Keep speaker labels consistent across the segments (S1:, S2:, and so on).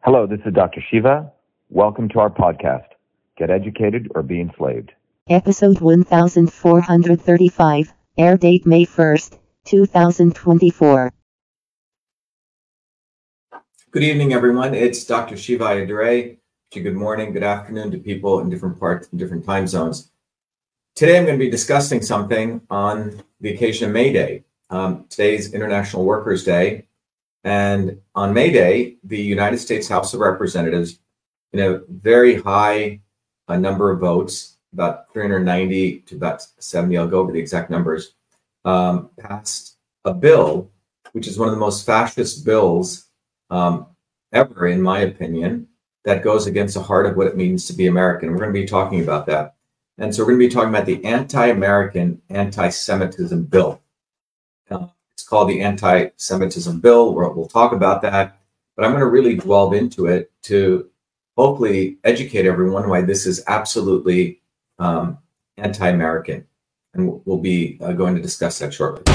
S1: Hello, this is Dr. Shiva. Welcome to our podcast, Get Educated or Be Enslaved.
S2: Episode 1435, air date May 1st, 2024.
S3: Good evening, everyone. It's Dr. Shiva Ayyadurai. Good morning, good afternoon to people in different parts, in different time zones. Today, I'm going to be discussing something on the occasion of May Day. Today's International Workers' Day. And on May Day, the United States House of Representatives, in a very high number of votes, about 390 to about 70, I'll go over the exact numbers, passed a bill, which is one of the most fascist bills ever, in my opinion, that goes against the heart of what it means to be American. We're going to be talking about that. And so we're going to be talking about the Anti-American Anti-Semitism Bill. It's called the Anti-Semitism Bill. We'll talk about that, but I'm going to really delve into it to hopefully educate everyone why this is absolutely anti-American. And we'll be going to discuss that shortly.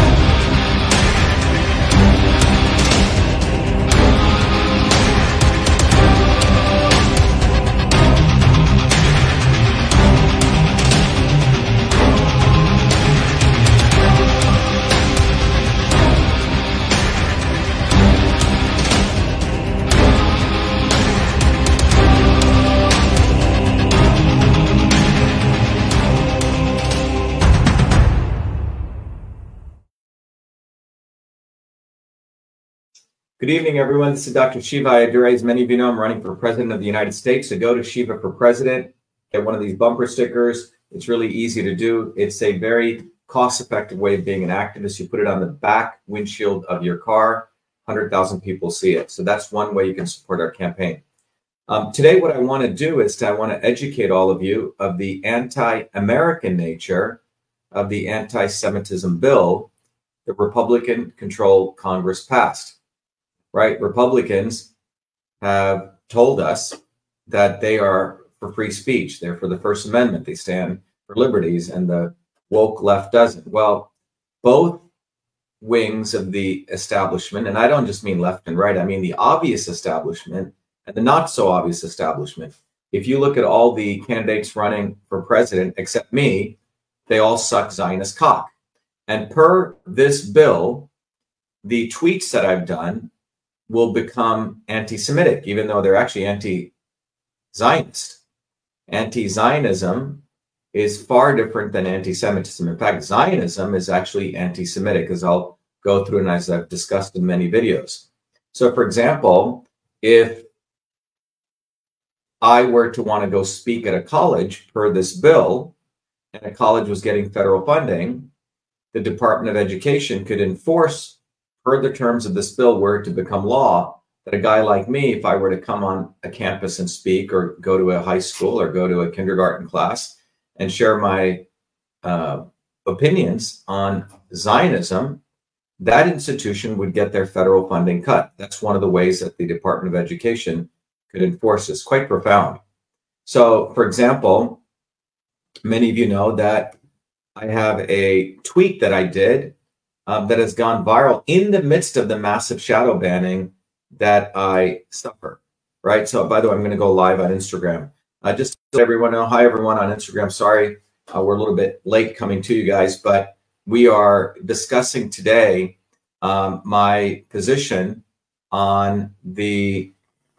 S3: Good evening, everyone. This is Dr. Shiva Ayyadurai. As many of you know, I'm running for President of the United States. So go to Shiva for President, get one of these bumper stickers. It's really easy to do. It's a very cost-effective way of being an activist. You put it on the back windshield of your car. 100,000 people see it. So that's one way you can support our campaign. Today, what I want to do is I want to educate all of you of the anti-American nature of the anti-Semitism bill the Republican-controlled Congress passed. Right? Republicans have told us that they are for free speech. They're for the First Amendment. They stand for liberties, and the woke left doesn't. Well, both wings of the establishment, and I don't just mean left and right, I mean the obvious establishment and the not so obvious establishment. If you look at all the candidates running for president, except me, they all suck Zionist cock. And per this bill, the tweets that I've done will become anti-Semitic, even though they're actually anti-Zionist. Anti-Zionism is far different than anti-Semitism. In fact, Zionism is actually anti-Semitic, as I'll go through and as I've discussed in many videos. So, for example, if I were to want to go speak at a college per this bill, and a college was getting federal funding, the Department of Education could enforce, per the terms of this bill, were it to become law, that a guy like me, if I were to come on a campus and speak, or go to a high school or go to a kindergarten class and share my opinions on Zionism, that institution would get their federal funding cut. That's one of the ways that the Department of Education could enforce this. Quite profound. So, for example, many of you know that I have a tweet that I did that has gone viral in the midst of the massive shadow banning that I suffer, right? So, by the way, I'm going to go live on Instagram. Just to let everyone know, hi, everyone on Instagram. Sorry, we're a little bit late coming to you guys, but we are discussing today my position on the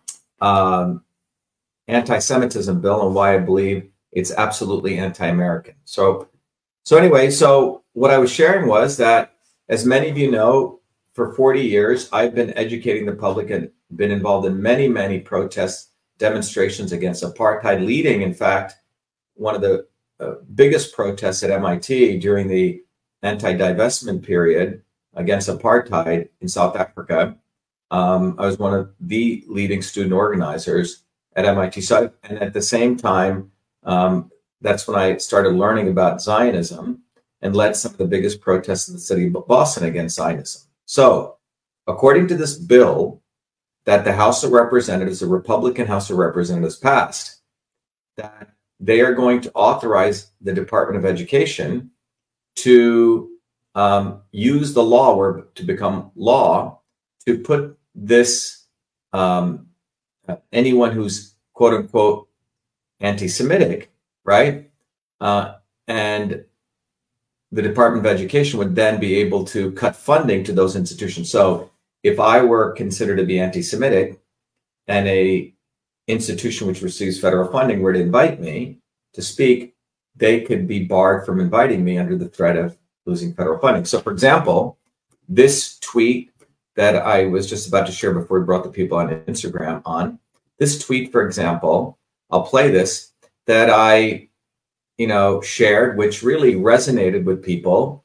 S3: anti-Semitism bill and why I believe it's absolutely anti-American. So anyway, so what I was sharing was that, as many of you know, for 40 years, I've been educating the public and been involved in many, many protests, demonstrations against apartheid, leading, in fact, one of the biggest protests at MIT during the anti-divestment period against apartheid in South Africa. I was one of the leading student organizers at MIT. So, and at the same time, that's when I started learning about Zionism and led some of the biggest protests in the city of Boston against Zionism. So, according to this bill that the House of Representatives, the Republican House of Representatives, passed, that they are going to authorize the Department of Education to use the law, or to become law, to put this anyone who's quote unquote anti-Semitic, right? And the Department of Education would then be able to cut funding to those institutions. So if I were considered to be anti-Semitic and a institution which receives federal funding were to invite me to speak, they could be barred from inviting me under the threat of losing federal funding. So for example, this tweet that I was just about to share before we brought the people on Instagram on, this tweet, for example, I'll play this, that I shared, which really resonated with people,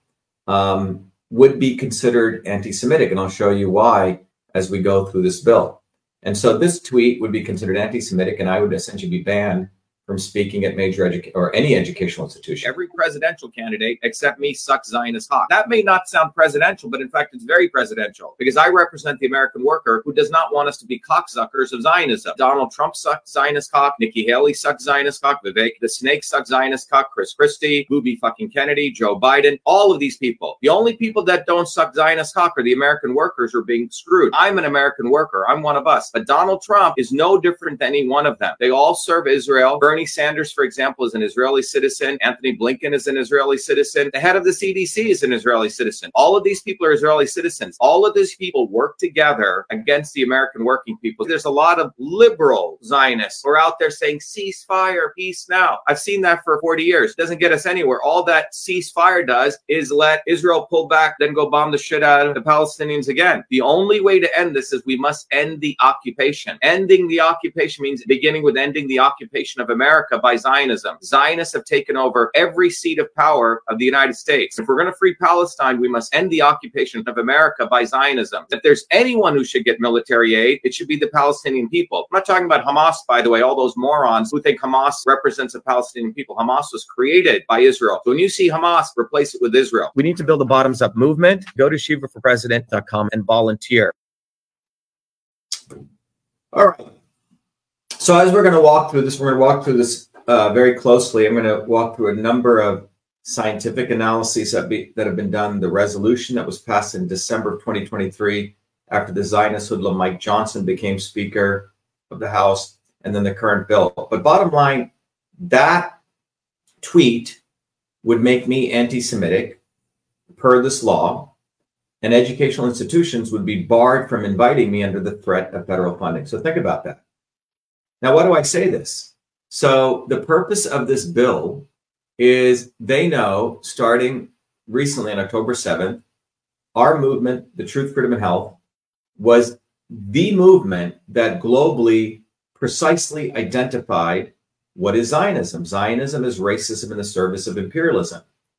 S3: would be considered anti-Semitic. And I'll show you why as we go through this bill. And so this tweet would be considered anti-Semitic, and I would essentially be banned from speaking at any educational institution. Every presidential candidate except me sucks Zionist cock. That may not sound presidential, but in fact, it's very presidential because I represent the American worker who does not want us to be cocksuckers of Zionism. Donald Trump sucks Zionist cock. Nikki Haley sucks Zionist cock. Vivek the Snake sucks Zionist cock. Chris Christie, Booby fucking Kennedy, Joe Biden, all of these people. The only people that don't suck Zionist cock are the American workers who are being screwed. I'm an American worker. I'm one of us. But Donald Trump is no different than any one of them. They all serve Israel. Bernie Sanders, for example, is an Israeli citizen. Anthony Blinken is an Israeli citizen. The head of the CDC is an Israeli citizen. All of these people are Israeli citizens. All of these people work together against the American working people. There's a lot of liberal Zionists who are out there saying, ceasefire, peace now. I've seen that for 40 years. It doesn't get us anywhere. All that ceasefire does is let Israel pull back, then go bomb the shit out of the Palestinians again. The only way to end this is we must end the occupation. Ending the occupation means beginning with ending the occupation of America by Zionism. Zionists have taken over every seat of power of the United States. If we're going to free Palestine, we must end the occupation of America by Zionism. If there's anyone who should get military aid, it should be the Palestinian people. I'm not talking about Hamas, by the way, all those morons who think Hamas represents the Palestinian people. Hamas was created by Israel. So when you see Hamas, replace it with Israel. We need to build a bottoms-up movement. Go to shivaforpresident.com and volunteer. All right. So as we're going to walk through this, very closely. I'm going to walk through a number of scientific analyses that have been done. The resolution that was passed in December of 2023 after the Zionist hoodlum Mike Johnson became Speaker of the House, and then the current bill. But bottom line, that tweet would make me anti-Semitic per this law, and educational institutions would be barred from inviting me under the threat of federal funding. So think about that. Now, why do I say this? So the purpose of this bill is they know, starting recently on October 7th, our movement, the Truth, Freedom, and Health, was the movement that globally precisely identified what is Zionism. Zionism is racism in the service of imperialism.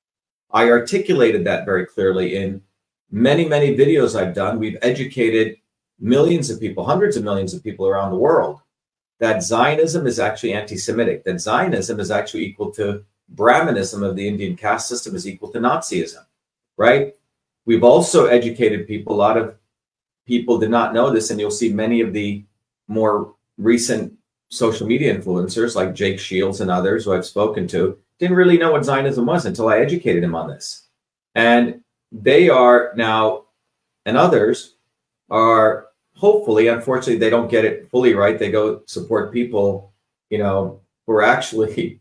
S3: I articulated that very clearly in many, many videos I've done. We've educated millions of people, hundreds of millions of people around the world, that Zionism is actually anti-Semitic, that Zionism is actually equal to Brahmanism of the Indian caste system is equal to Nazism, right? We've also educated people. A lot of people did not know this, and you'll see many of the more recent social media influencers like Jake Shields and others who I've spoken to didn't really know what Zionism was until I educated him on this. And they are now, and others are, hopefully, unfortunately, they don't get it fully right. They go support people, who are actually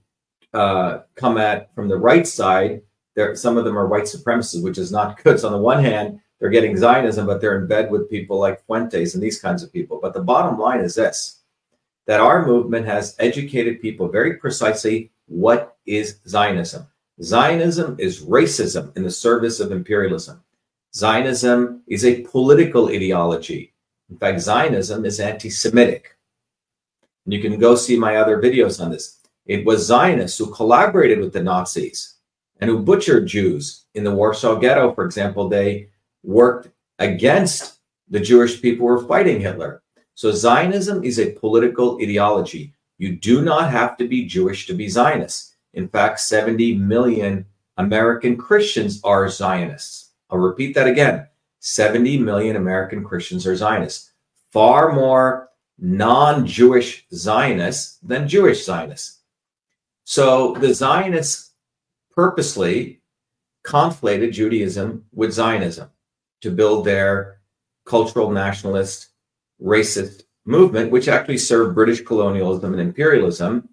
S3: come at from the right side. Some of them are white supremacists, which is not good. So on the one hand, they're getting Zionism, but they're in bed with people like Fuentes and these kinds of people. But the bottom line is this, that our movement has educated people very precisely what is Zionism. Zionism is racism in the service of imperialism. Zionism is a political ideology. In fact, Zionism is anti-Semitic. And you can go see my other videos on this. It was Zionists who collaborated with the Nazis and who butchered Jews. In the Warsaw Ghetto, for example, they worked against the Jewish people who were fighting Hitler. So Zionism is a political ideology. You do not have to be Jewish to be Zionist. In fact, 70 million American Christians are Zionists. I'll repeat that again. 70 million American Christians are Zionists. Far more non-Jewish Zionists than Jewish Zionists. So the Zionists purposely conflated Judaism with Zionism to build their cultural nationalist, racist movement, which actually served British colonialism and imperialism,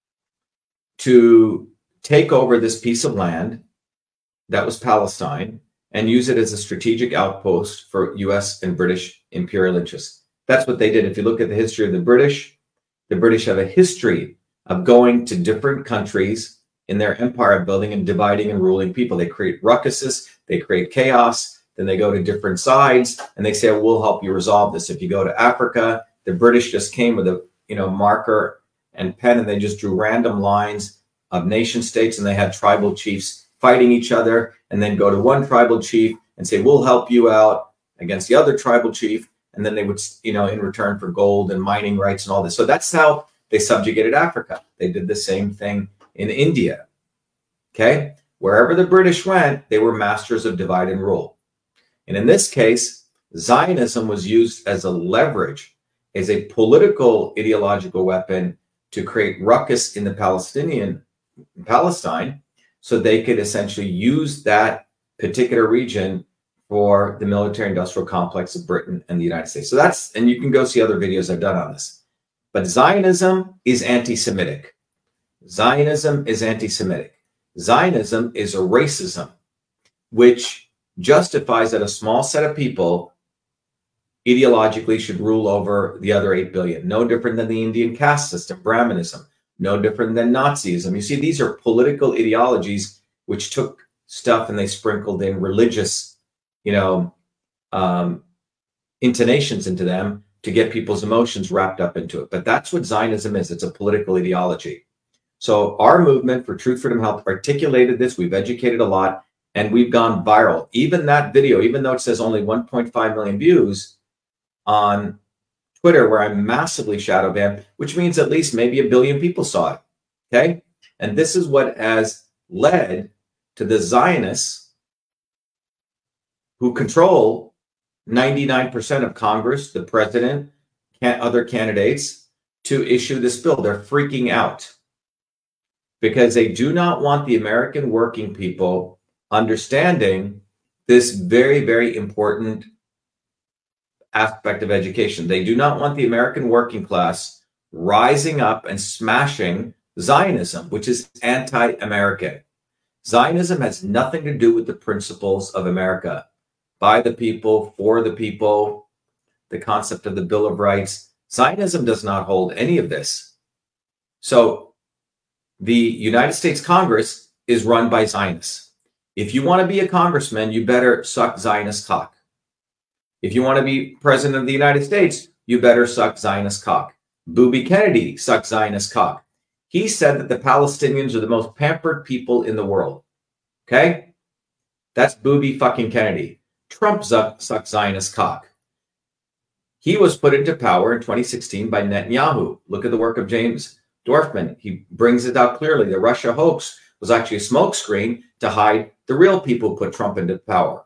S3: to take over this piece of land that was Palestine and use it as a strategic outpost for US and British imperial interests. That's what they did. If you look at the history of the British have a history of going to different countries in their empire building and dividing and ruling people. They create ruckuses, they create chaos, then they go to different sides and they say, oh, we'll help you resolve this. If you go to Africa, the British just came with a marker and pen and they just drew random lines of nation states and they had tribal chiefs fighting each other, and then go to one tribal chief and say, we'll help you out against the other tribal chief. And then they would, in return for gold and mining rights and all this. So that's how they subjugated Africa. They did the same thing in India. Okay. Wherever the British went, they were masters of divide and rule. And in this case, Zionism was used as a leverage, as a political ideological weapon to create ruckus in Palestine, so they could essentially use that particular region for the military-industrial complex of Britain and the United States. So and you can go see other videos I've done on this. But Zionism is anti-Semitic. Zionism is anti-Semitic. Zionism is a racism, which justifies that a small set of people ideologically should rule over the other 8 billion. No different than the Indian caste system, Brahmanism. No different than Nazism. You see, these are political ideologies which took stuff and they sprinkled in religious, intonations into them to get people's emotions wrapped up into it. But that's what Zionism is. It's a political ideology. So our movement for Truth, Freedom, Health articulated this. We've educated a lot and we've gone viral. Even that video, even though it says only 1.5 million views on Twitter, where I'm massively shadow banned, which means at least maybe 1 billion people saw it. Okay. And this is what has led to the Zionists, who control 99% of Congress, the president, other candidates, to issue this bill. They're freaking out because they do not want the American working people understanding this very, very important aspect of education. They do not want the American working class rising up and smashing Zionism, which is anti-American. Zionism has nothing to do with the principles of America. By the people, for the people, the concept of the Bill of Rights. Zionism does not hold any of this. So the United States Congress is run by Zionists. If you want to be a congressman, you better suck Zionist cock. If you want to be president of the United States, you better suck Zionist cock. Booby Kennedy sucked Zionist cock. He said that the Palestinians are the most pampered people in the world. Okay? That's Booby fucking Kennedy. Trump sucked Zionist cock. He was put into power in 2016 by Netanyahu. Look at the work of James Dorfman. He brings it out clearly. The Russia hoax was actually a smokescreen to hide the real people who put Trump into power,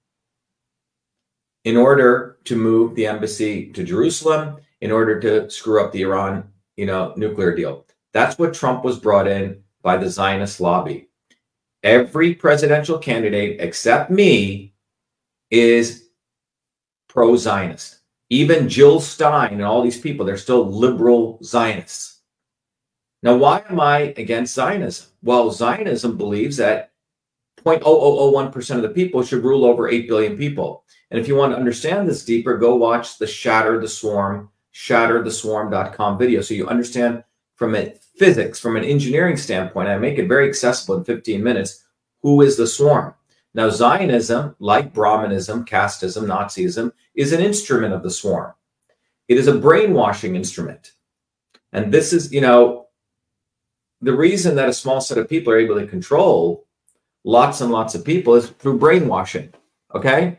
S3: in order to move the embassy to Jerusalem, in order to screw up the Iran, nuclear deal. That's what Trump was brought in by the Zionist lobby. Every presidential candidate except me is pro-Zionist. Even Jill Stein and all these people, they're still liberal Zionists. Now, why am I against Zionism? Well, Zionism believes that 0.0001% of the people should rule over 8 billion people. And if you want to understand this deeper, go watch the Shatter the Swarm, shattertheswarm.com video. So you understand from a physics, from an engineering standpoint, I make it very accessible in 15 minutes, who is the swarm. Now, Zionism, like Brahmanism, casteism, Nazism, is an instrument of the swarm. It is a brainwashing instrument. And this is, the reason that a small set of people are able to control lots and lots of people is through brainwashing. Okay?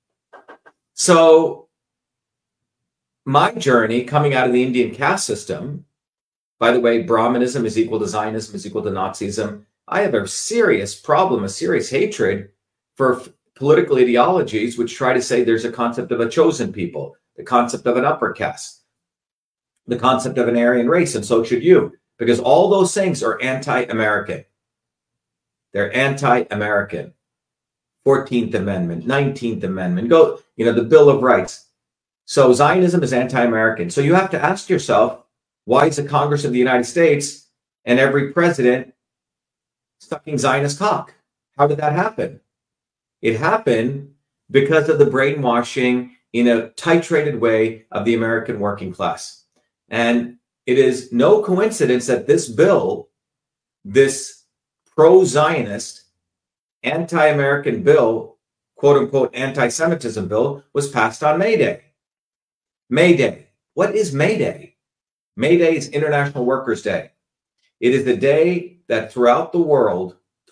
S3: So my journey coming out of the Indian caste system, by the way, Brahmanism is equal to Zionism is equal to Nazism. I have a serious problem, a serious hatred for political ideologies which try to say there's a concept of a chosen people, the concept of an upper caste, the concept of an Aryan race, and so should you, because all those things are anti-American. They're anti-American. 14th Amendment, 19th Amendment, the Bill of Rights. So Zionism is anti-American. So you have to ask yourself, why is the Congress of the United States and every president sucking Zionist cock? How did that happen? It happened because of the brainwashing in a titrated way of the American working class. And it is no coincidence that this bill, this pro-Zionist, anti-American bill, quote unquote, anti-Semitism bill, was passed on May Day. May Day. What is May Day? May Day is International Workers' Day. It is the day that throughout the world,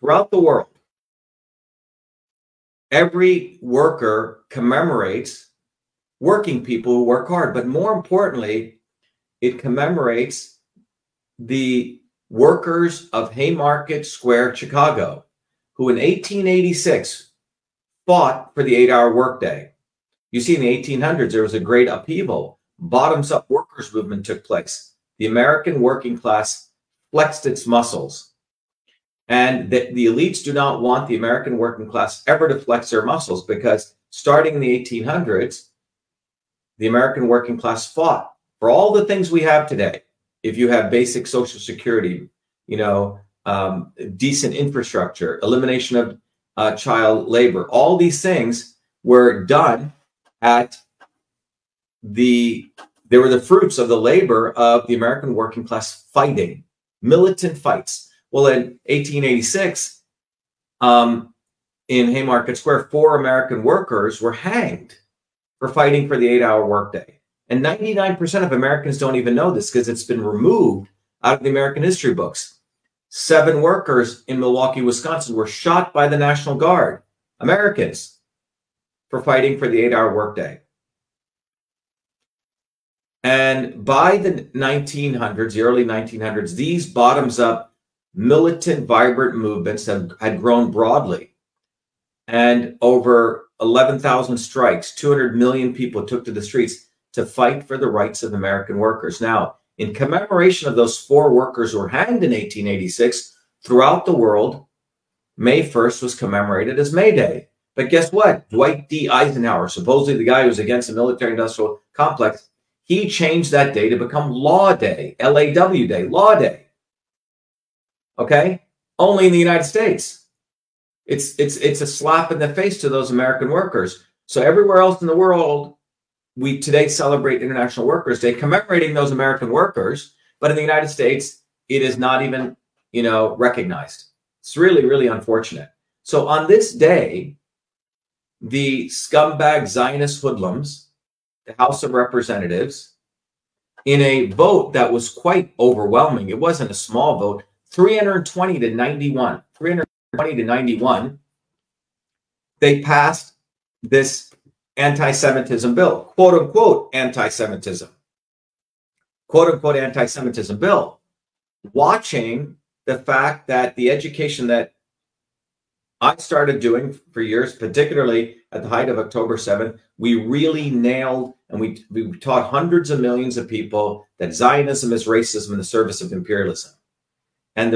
S3: every worker commemorates working people who work hard. But more importantly, it commemorates the workers of Haymarket Square, Chicago, who in 1886 fought for the 8-hour workday. You see, in the 1800s, there was a great upheaval. Bottoms-up workers' movement took place. The American working class flexed its muscles. And the elites do not want the American working class ever to flex their muscles, because starting in the 1800s, the American working class fought for all the things we have today. If you have basic Social Security, decent infrastructure, elimination of child labor, all these things were done they were the fruits of the labor of the American working class fighting, militant fights. Well, in 1886, in Haymarket Square, 4 American workers were hanged for fighting for the 8-hour workday. And 99% of Americans don't even know this because it's been removed out of the American history books. 7 workers in Milwaukee, Wisconsin were shot by the National Guard, Americans, for fighting for the 8-hour workday. And by the 1900s, the early 1900s, these bottoms-up, militant, vibrant movements had grown broadly. And over 11,000 strikes, 200 million people took to the streets to fight for the rights of American workers. Now, in commemoration of those 4 workers who were hanged in 1886, throughout the world, May 1st was commemorated as May Day. But guess what? Dwight D. Eisenhower, supposedly the guy who was against the military-industrial complex, he changed that day to become Law Day, L-A-W Day, Law Day. Okay? Only in the United States. It's a slap in the face to those American workers. So everywhere else in the world, we today celebrate International Workers' Day, commemorating those American workers. But in the United States, it is not even, recognized. It's really, really unfortunate. So on this day, the scumbag Zionist hoodlums, the House of Representatives, in a vote that was quite overwhelming, it wasn't a small vote, 320 to 91, they passed this anti-Semitism bill, quote unquote anti-Semitism bill, watching the fact that the education that I started doing for years, particularly at the height of October 7th, we really nailed, and we taught hundreds of millions of people that Zionism is racism in the service of imperialism. And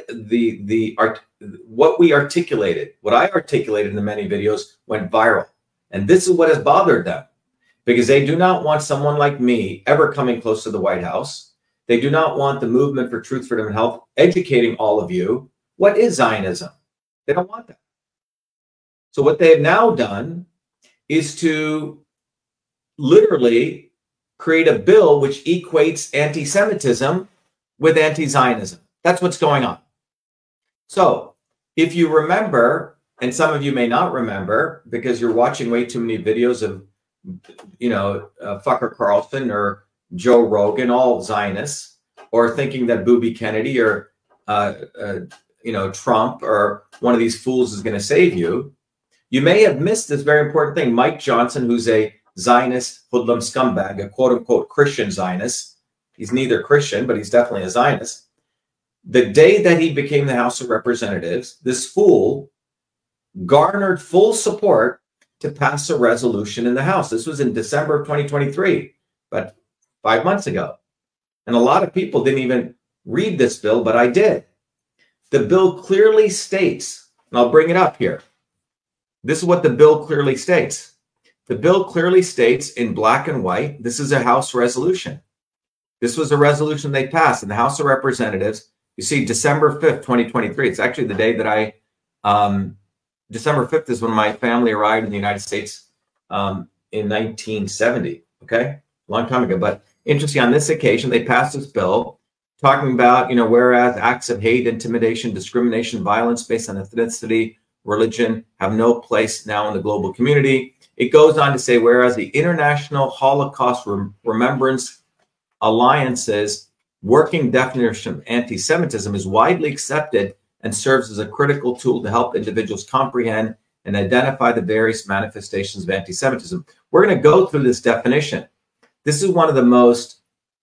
S3: what I articulated in the many videos went viral. And this is what has bothered them, because they do not want someone like me ever coming close to the White House. They do not want the Movement for Truth, Freedom, and Health educating all of you. What is Zionism? They don't want that. So what they have now done is to literally create a bill which equates anti-Semitism with anti-Zionism. That's what's going on. So if you remember, and some of you may not remember because you're watching way too many videos of, Fucker Carlson or Joe Rogan, all Zionists, or thinking that Booby Kennedy or, Trump or one of these fools is going to save you. You may have missed this very important thing. Mike Johnson, who's a Zionist hoodlum scumbag, a quote-unquote Christian Zionist. He's neither Christian, but he's definitely a Zionist. The day that he became the House of Representatives, this fool garnered full support to pass a resolution in the House. This was in December of 2023, but 5 months ago. And a lot of people didn't even read this bill, but I did. The bill clearly states, and I'll bring it up here. This is what the bill clearly states. The bill clearly states in black and white, this is a House resolution. This was a resolution they passed in the House of Representatives. You see, December 5th, 2023. It's actually the day that December 5th is when my family arrived in the United States in 1970. Okay, long time ago. But interesting, on this occasion, they passed this bill talking about, whereas acts of hate, intimidation, discrimination, violence based on ethnicity, religion have no place now in the global community. It goes on to say, whereas the International Holocaust Remembrance Alliance's working definition of anti-Semitism is widely accepted and serves as a critical tool to help individuals comprehend and identify the various manifestations of anti-Semitism. We're going to go through this definition. This is one of the most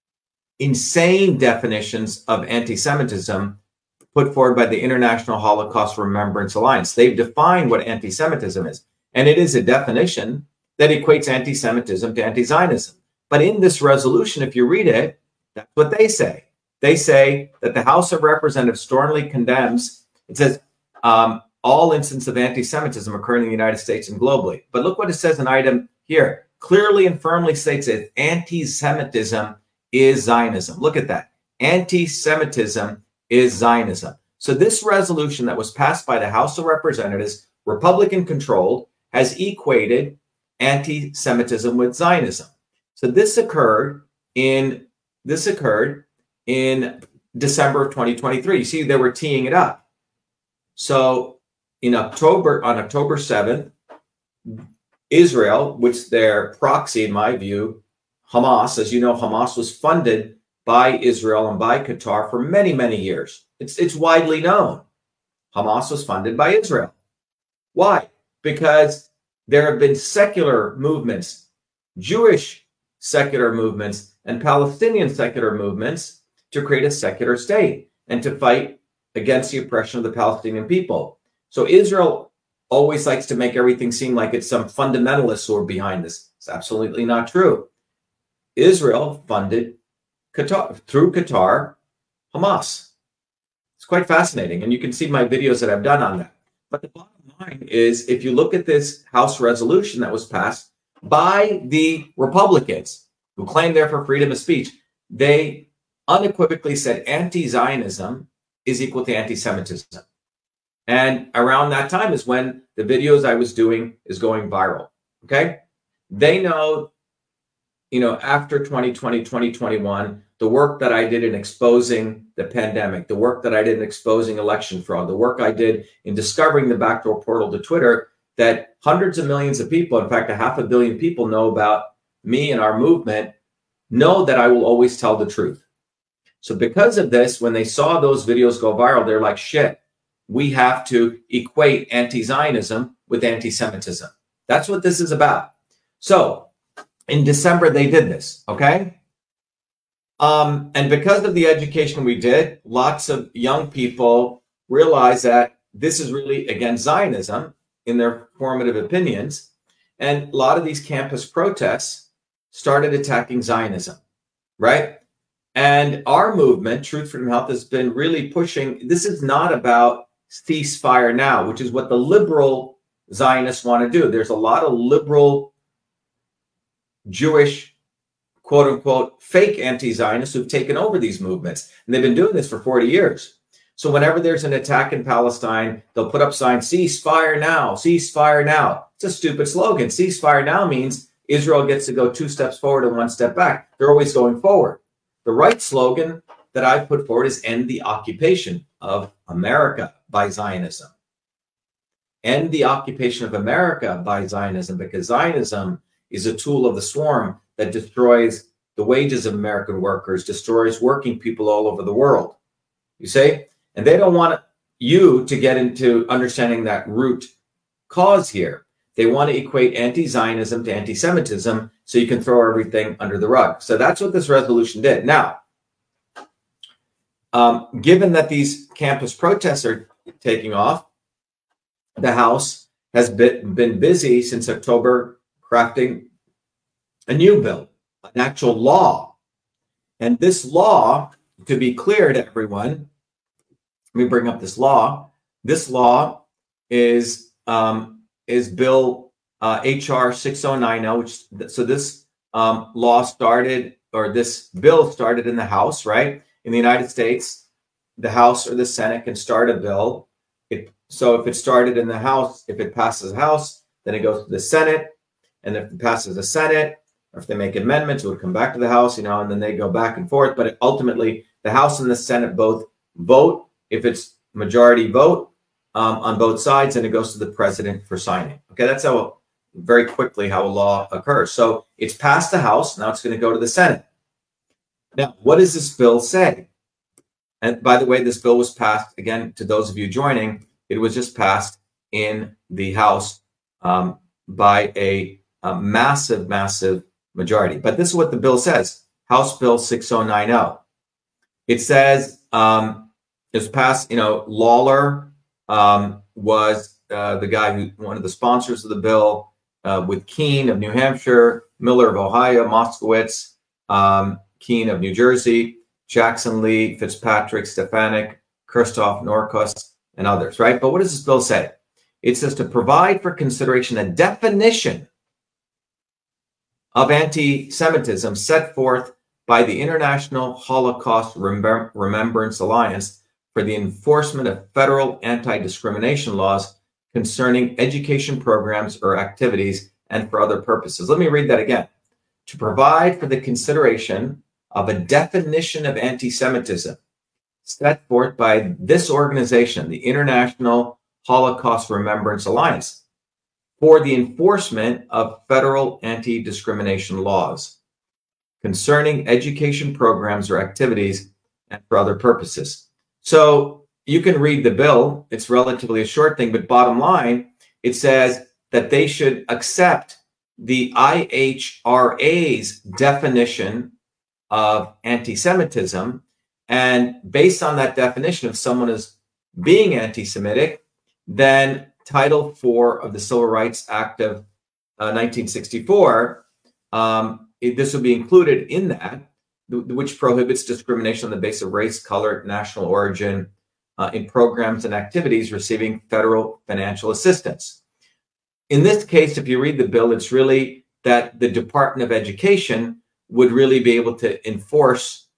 S3: insane definitions of anti-Semitism put forward by the International Holocaust Remembrance Alliance. They've defined what anti-Semitism is, and it is a definition that equates anti-Semitism to anti-Zionism. But in this resolution, if you read it, that's what they say. They say that the House of Representatives sternly condemns, it says, all instances of anti-Semitism occurring in the United States and globally. But look what it says in item here. Clearly and firmly states that anti-Semitism is Zionism. Look at that. Anti-Semitism is Zionism. So this resolution that was passed by the House of Representatives, Republican controlled, has equated anti-Semitism with Zionism. So this occurred in December of 2023. You see, they were teeing it up. So on October 7th, Israel, which their proxy, in my view, Hamas, as you know, Hamas was funded by Israel and by Qatar for many, many years. It's widely known. Hamas was funded by Israel. Why? Because there have been secular movements, Jewish secular movements, and Palestinian secular movements to create a secular state and to fight against the oppression of the Palestinian people. So Israel always likes to make everything seem like it's some fundamentalists who are behind this. It's absolutely not true. Israel funded Qatar, through Qatar, Hamas. It's quite fascinating, and you can see my videos that I've done on that. But the bottom line is, if you look at this House resolution that was passed by the Republicans, who claim they're for freedom of speech, they unequivocally said anti-Zionism is equal to anti-Semitism. And around that time is when the videos I was doing is going viral. Okay? They know, after 2020, 2021, the work that I did in exposing the pandemic, the work that I did in exposing election fraud, the work I did in discovering the backdoor portal to Twitter, that hundreds of millions of people, in fact, 500 million people know about me and our movement, know that I will always tell the truth. So because of this, when they saw those videos go viral, they're like, shit, we have to equate anti-Zionism with anti-Semitism. That's what this is about. So in December, they did this, okay? And because of the education we did, lots of young people realized that this is really against Zionism in their formative opinions. And a lot of these campus protests started attacking Zionism, right? And our movement, Truth, Freedom, Health, has been really pushing. This is not about ceasefire now, which is what the liberal Zionists want to do. There's a lot of liberal Jewish, quote unquote, fake anti-Zionists who've taken over these movements. And they've been doing this for 40 years. So whenever there's an attack in Palestine, they'll put up signs, ceasefire now, ceasefire now. It's a stupid slogan. Ceasefire now means Israel gets to go 2 steps forward and 1 step back. They're always going forward. The right slogan that I put forward is end the occupation of America by Zionism. End the occupation of America by Zionism, because Zionism is a tool of the swarm that destroys the wages of American workers, destroys working people all over the world. You see? And they don't want you to get into understanding that root cause here. They want to equate anti-Zionism to anti-Semitism so you can throw everything under the rug. So that's what this resolution did. Now, given that these campus protests are taking off, the House has been busy since October crafting a new bill, an actual law. And this law, to be clear to everyone, let me bring up this law. This law is Bill HR 6090, which so this law started, or this bill started in the House, right? In the United States, the House or the Senate can start a bill. So if it started in the House, if it passes the House, then it goes to the Senate. And if it passes the Senate, or if they make amendments, it would come back to the House, and then they go back and forth. But ultimately, the House and the Senate both vote. If it's majority vote on both sides, and it goes to the president for signing. Okay, that's how very quickly how a law occurs. So it's passed the House. Now it's going to go to the Senate. Now, what does this bill say? And by the way, this bill was passed, again, to those of you joining, it was just passed in the House by a massive, massive majority. But this is what the bill says, House Bill 6090. It says it's passed, Lawler was the guy who, one of the sponsors of the bill, with Keene of New Hampshire, Miller of Ohio, Moskowitz, Keene of New Jersey, Jackson Lee, Fitzpatrick, Stefanik, Kirchhoff, Norquist, and others, right? But what does this bill say? It says to provide for consideration a definition of anti-Semitism set forth by the International Holocaust Remembrance Alliance for the enforcement of federal anti-discrimination laws concerning education programs or activities and for other purposes. Let me read that again. To provide for the consideration of a definition of anti-Semitism set forth by this organization, the International Holocaust Remembrance Alliance, for the enforcement of federal anti-discrimination laws concerning education programs or activities and for other purposes. So you can read the bill. It's relatively a short thing, but bottom line, it says that they should accept the IHRA's definition of anti-Semitism. And based on that definition, if someone is being anti-Semitic, then Title IV of the Civil Rights Act of 1964, this will be included in that, which prohibits discrimination on the basis of race, color, national origin in programs and activities receiving federal financial assistance. In this case, if you read the bill, it's really that the Department of Education would really be able to enforce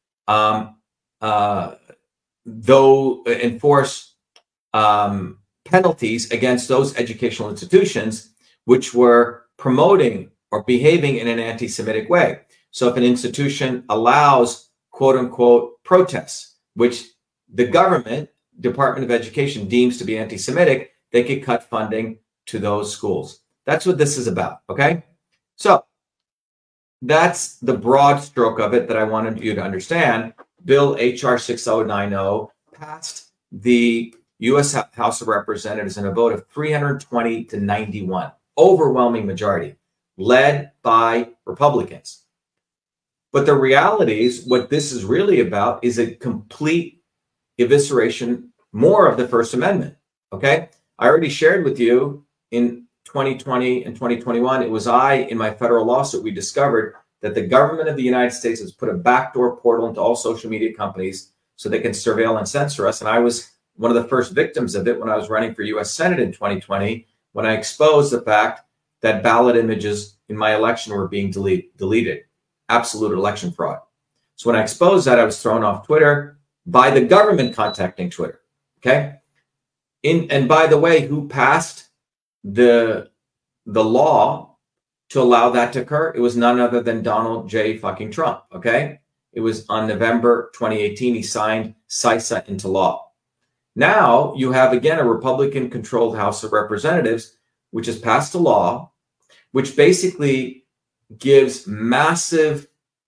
S3: penalties against those educational institutions which were promoting or behaving in an anti-Semitic way. So if an institution allows, quote unquote, protests, which the government, Department of Education, deems to be anti-Semitic, they could cut funding to those schools. That's what this is about, okay? So that's the broad stroke of it that I wanted you to understand. Bill HR 6090 passed the U.S. House of Representatives in a vote of 320 to 91, overwhelming majority, led by Republicans. But the reality is, what this is really about is a complete evisceration more of the First Amendment, okay? I already shared with you in 2020 and 2021, it was in my federal lawsuit, we discovered that the government of the United States has put a backdoor portal into all social media companies so they can surveil and censor us. And I was one of the first victims of it when I was running for U.S. Senate in 2020, when I exposed the fact that ballot images in my election were being deleted. Absolute election fraud. So when I exposed that, I was thrown off Twitter by the government contacting Twitter. Okay. And by the way, who passed the law to allow that to occur? It was none other than Donald J. fucking Trump. Okay. It was on November 2018. He signed CISA into law. Now you have, again, a Republican controlled House of Representatives, which has passed a law, which basically gives massive,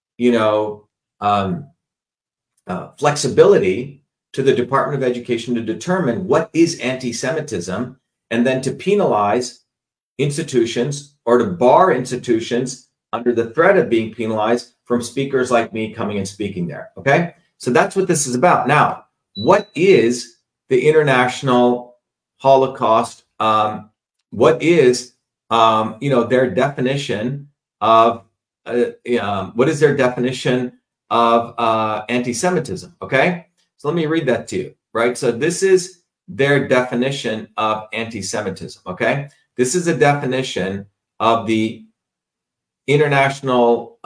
S3: flexibility to the Department of Education to determine what is anti-Semitism, and then to penalize institutions or to bar institutions under the threat of being penalized from speakers like me coming and speaking there. Okay, so that's what this is about. Now, what is the International Holocaust? What is their definition of what is their definition of anti-Semitism? Okay, so let me read that to you. Right, so this is their definition of anti-Semitism. Okay, this is a definition of the International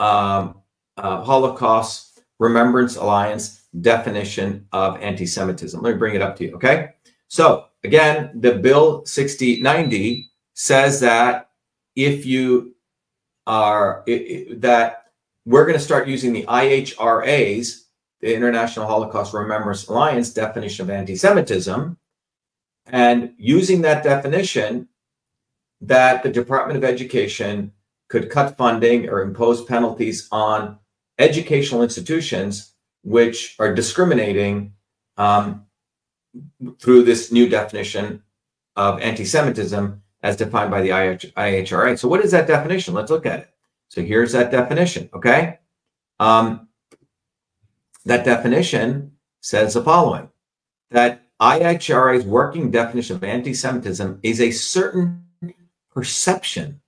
S3: Holocaust Remembrance Alliance definition of anti-Semitism. Let me bring it up to you, okay? So again, the Bill 6090 says that if you are, that we're going to start using the IHRA's, the International Holocaust Remembrance Alliance definition of anti-Semitism, and using that definition, that the Department of Education could cut funding or impose penalties on educational institutions which are discriminating through this new definition of anti-Semitism as defined by the IHRA. So what is that definition? Let's look at it. So here's that definition, okay? That definition says the following, that IHRA's working definition of anti-Semitism is a certain perception,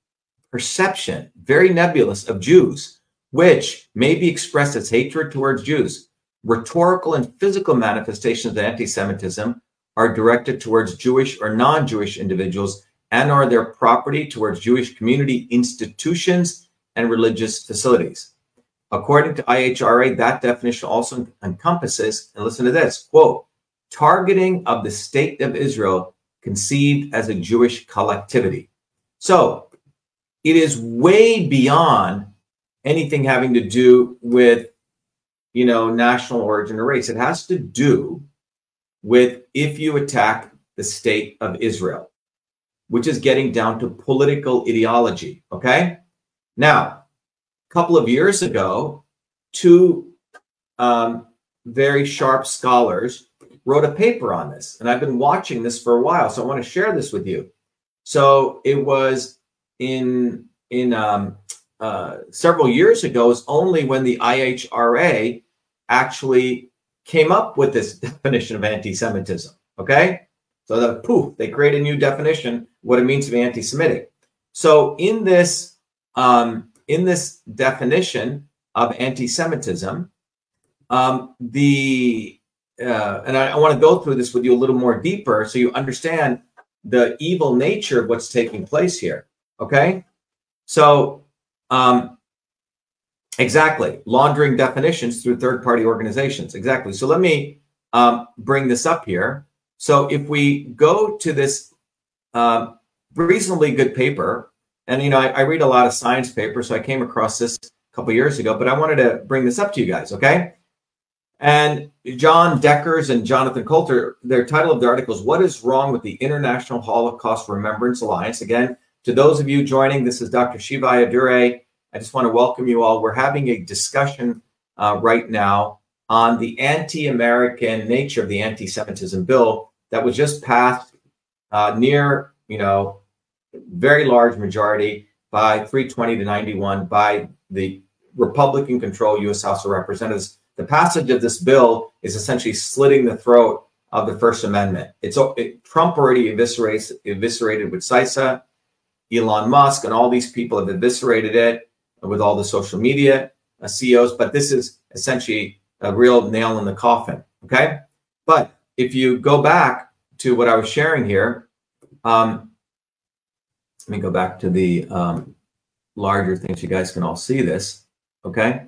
S3: very nebulous, of Jews, which may be expressed as hatred towards Jews. Rhetorical and physical manifestations of anti-Semitism are directed towards Jewish or non-Jewish individuals and are their property towards Jewish community institutions and religious facilities. According to IHRA, that definition also encompasses, and listen to this, quote, targeting of the state of Israel conceived as a Jewish collectivity. So it is way beyond anything having to do with, national origin or race. It has to do with if you attack the state of Israel, which is getting down to political ideology, okay? Now, a couple of years ago, two very sharp scholars wrote a paper on this, and I've been watching this for a while, so I want to share this with you. So it was in several years ago, it was only when the IHRA actually came up with this definition of anti-Semitism, okay? So they create a new definition, what it means to be anti-Semitic. So in this definition of anti-Semitism, and I want to go through this with you a little more deeper so you understand the evil nature of what's taking place here, okay? So, exactly, laundering definitions through third-party organizations, exactly. So let me bring this up here. So if we go to this reasonably good paper, and I read a lot of science papers, so I came across this a couple years ago, but I wanted to bring this up to you guys, okay? And John Deckers and Jonathan Coulter, their title of the article is "What is Wrong with the International Holocaust Remembrance Alliance?" Again, to those of you joining, this is Dr. Shiva Ayyadurai. I just want to welcome you all. We're having a discussion right now on the anti-American nature of the anti-Semitism bill that was just passed near, very large majority by 320 to 91 by the Republican-controlled U.S. House of Representatives. The passage of this bill is essentially slitting the throat of the First Amendment. Trump already eviscerated with CISA. Elon Musk and all these people have eviscerated it with all the social media CEOs, but this is essentially a real nail in the coffin, okay? But if you go back to what I was sharing here, let me go back to the larger thing so you guys can all see this, okay?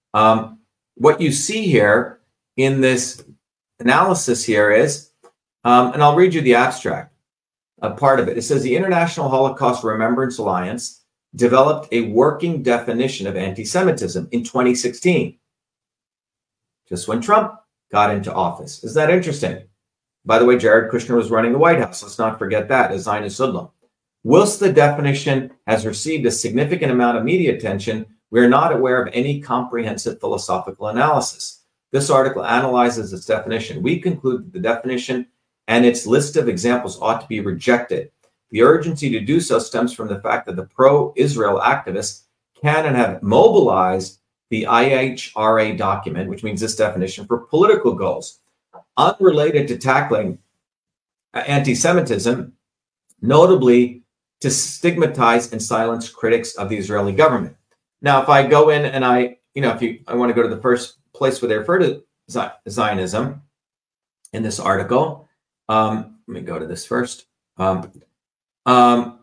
S3: What you see here in this analysis here is, and I'll read you the abstract, a part of it. It says the International Holocaust Remembrance Alliance developed a working definition of anti-Semitism in 2016, just when Trump got into office. Isn't that interesting? By the way, Jared Kushner was running the White House. Let's not forget that, as Zionist hoodlum. Whilst the definition has received a significant amount of media attention, we are not aware of any comprehensive philosophical analysis. This article analyzes its definition. We conclude that the definition and its list of examples ought to be rejected. The urgency to do so stems from the fact that the pro-Israel activists can and have mobilized the IHRA document, which means this definition, for political goals unrelated to tackling anti-Semitism, notably to stigmatize and silence critics of the Israeli government. Now, if I go in and I want to go to the first place where they refer to Zionism in this article, let me go to this first.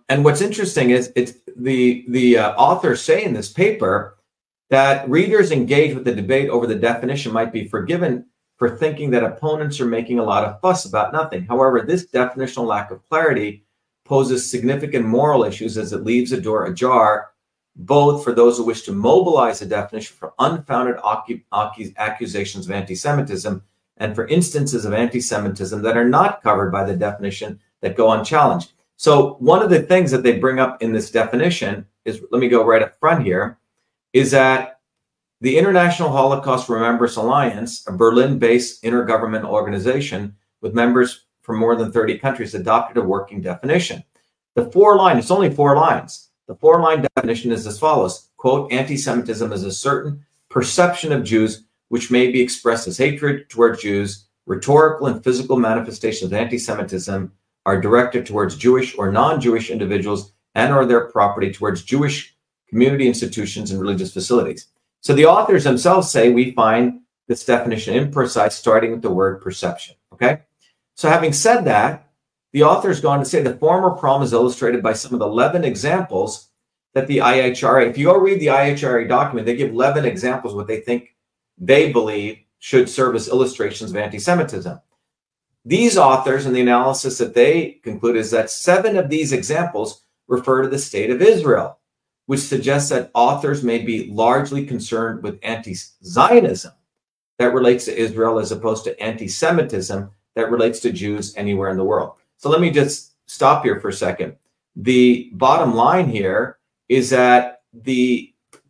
S3: And what's interesting is it's the authors say in this paper that readers engaged with the debate over the definition might be forgiven for thinking that opponents are making a lot of fuss about nothing. However, this definitional lack of clarity poses significant moral issues as it leaves a door ajar, both for those who wish to mobilize a definition for unfounded accusations of anti-Semitism and for instances of anti-Semitism that are not covered by the definition that go unchallenged. So one of the things that they bring up in this definition is, let me go right up front here, is that the International Holocaust Remembrance Alliance, a Berlin-based intergovernmental organization with members from more than 30 countries, adopted a working definition. It's only 4 lines. The 4-line definition is as follows, quote, anti-Semitism is a certain perception of Jews which may be expressed as hatred toward Jews. Rhetorical and physical manifestations of anti-Semitism are directed towards Jewish or non-Jewish individuals and or their property, towards Jewish community institutions and religious facilities. So the authors themselves say we find this definition imprecise, starting with the word perception, okay? So having said that, the authors go on to say the former problem is illustrated by some of the 11 examples that the IHRA, if you go read the IHRA document, they give 11 examples what they believe should serve as illustrations of anti-Semitism. These authors, and the analysis that they conclude, is that 7 of these examples refer to the state of Israel, which suggests that authors may be largely concerned with anti-Zionism that relates to Israel as opposed to anti-Semitism that relates to Jews anywhere in the world. So let me just stop here for a second. The bottom line here is that the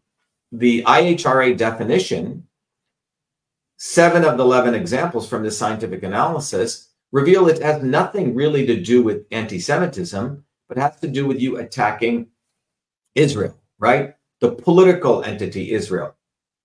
S3: IHRA definition, 7 of the 11 examples from this scientific analysis reveal it has nothing really to do with anti-Semitism, but has to do with you attacking Israel, right? The political entity Israel.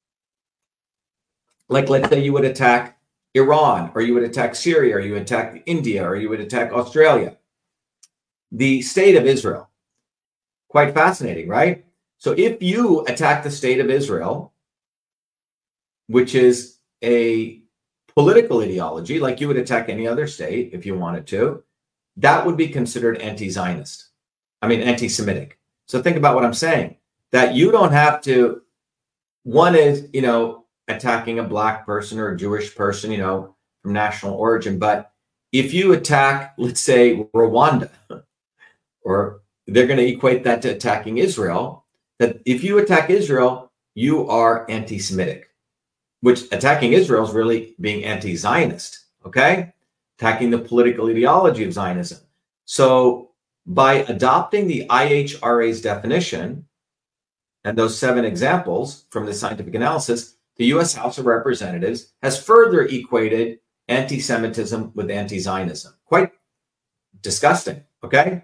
S3: Like, let's say you would attack Iran, or you would attack Syria, or you would attack India, or you would attack Australia. The state of Israel. Quite fascinating, right? So if you attack the state of Israel, which is a political ideology, like you would attack any other state if you wanted to, that would be considered anti-Semitic. So think about what I'm saying, that you don't have to, one is, attacking a black person or a Jewish person, from national origin. But if you attack, let's say, Rwanda, or they're going to equate that to attacking Israel, that if you attack Israel, you are anti-Semitic, which attacking Israel is really being anti-Zionist, okay? Attacking the political ideology of Zionism. So by adopting the IHRA's definition and those 7 examples from the scientific analysis, the U.S. House of Representatives has further equated anti-Semitism with anti-Zionism. Quite disgusting, okay?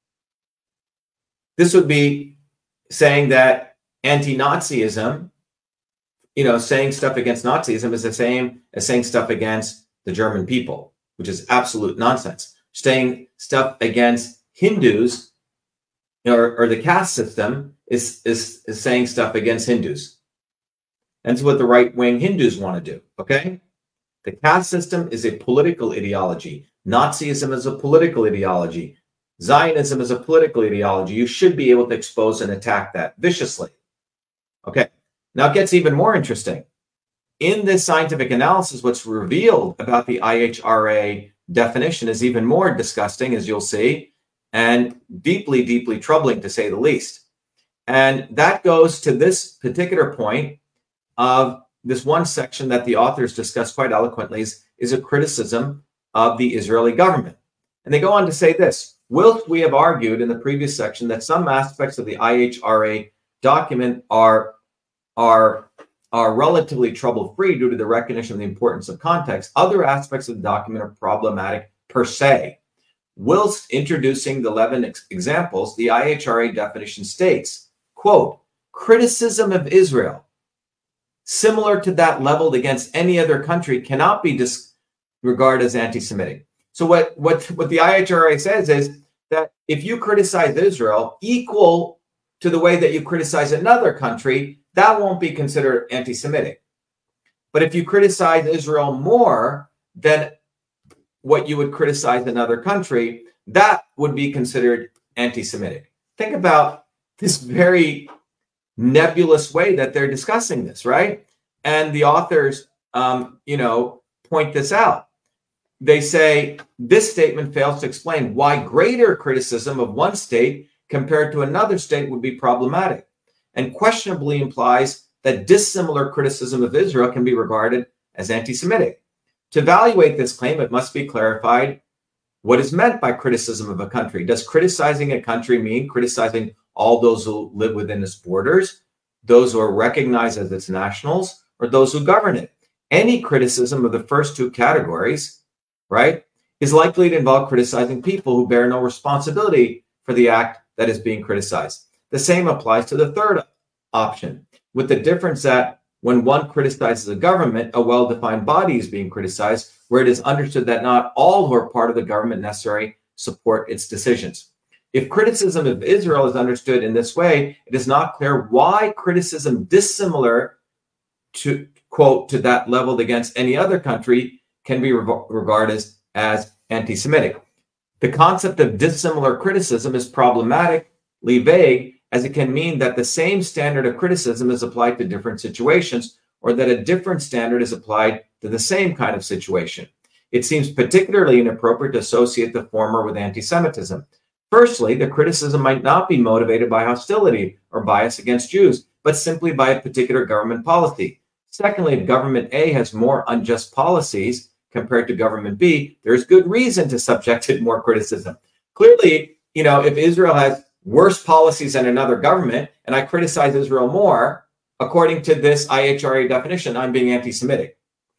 S3: This would be saying that anti-Nazism, saying stuff against Nazism is the same as saying stuff against the German people, which is absolute nonsense. Saying stuff against Hindus or the caste system is saying stuff against Hindus. That's what the right-wing Hindus want to do, okay? The caste system is a political ideology. Nazism is a political ideology. Zionism is a political ideology. You should be able to expose and attack that viciously. Okay, now it gets even more interesting. In this scientific analysis, what's revealed about the IHRA definition is even more disgusting, as you'll see, and deeply, deeply troubling, to say the least. And that goes to this particular point of this one section that the authors discuss quite eloquently is a criticism of the Israeli government. And they go on to say this: whilst we have argued in the previous section that some aspects of the IHRA document are relatively trouble-free due to the recognition of the importance of context, other aspects of the document are problematic per se. Whilst introducing the 11 examples, the IHRA definition states, quote, criticism of Israel similar to that leveled against any other country cannot be regarded as anti-Semitic. So what the IHRA says is that if you criticize Israel equal to the way that you criticize another country, that won't be considered anti-Semitic. But if you criticize Israel more than what you would criticize another country, that would be considered anti-Semitic. Think about this very nebulous way that they're discussing this, right? And the authors, point this out. They say this statement fails to explain why greater criticism of one state compared to another state would be problematic, and questionably implies that dissimilar criticism of Israel can be regarded as anti-Semitic. To evaluate this claim, it must be clarified what is meant by criticism of a country. Does criticizing a country mean criticizing all those who live within its borders, those who are recognized as its nationals, or those who govern it? Any criticism of the first two categories, right, is likely to involve criticizing people who bear no responsibility for the act that is being criticized. The same applies to the third option, with the difference that when one criticizes a government, a well-defined body is being criticized, where it is understood that not all who are part of the government necessarily support its decisions. If criticism of Israel is understood in this way, it is not clear why criticism dissimilar to, quote, to that leveled against any other country can be regarded as anti-Semitic. The concept of dissimilar criticism is problematically vague, as it can mean that the same standard of criticism is applied to different situations, or that a different standard is applied to the same kind of situation. It seems particularly inappropriate to associate the former with anti-Semitism. Firstly, the criticism might not be motivated by hostility or bias against Jews, but simply by a particular government policy. Secondly, if government A has more unjust policies compared to government B, there's good reason to subject it more criticism. Clearly, if Israel has worse policies than another government, and I criticize Israel more, according to this IHRA definition, I'm being anti-Semitic.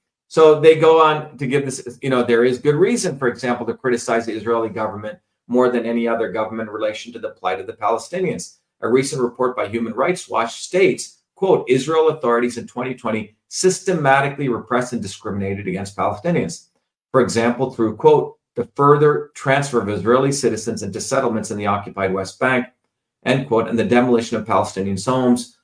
S3: So they go on to give this, there is good reason, for example, to criticize the Israeli government more than any other government in relation to the plight of the Palestinians. A recent report by Human Rights Watch states, quote, Israel authorities in 2020 systematically repressed and discriminated against Palestinians. For example, through, quote, the further transfer of Israeli citizens into settlements in the occupied West Bank, end quote, and the demolition of Palestinian homes,